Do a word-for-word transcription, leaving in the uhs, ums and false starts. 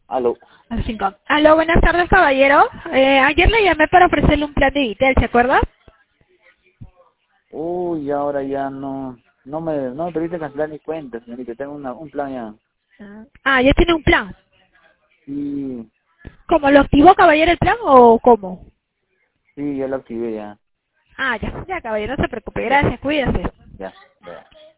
Aló. A las cinco. Aló, buenas tardes, caballero. Eh, ayer le llamé para ofrecerle un plan de Vitel, ¿se acuerda? Uy, ahora ya no, no me, no me permite cancelar mi cuenta, señorita. Tengo una, un plan ya. Ah, ya tiene un plan. Sí, ¿Cómo lo activó, caballero, el plan o cómo? sí, ya lo activé ya. Ah, ya, ya, caballero, no se preocupe. Ya, Gracias, cuídese. ya, ya.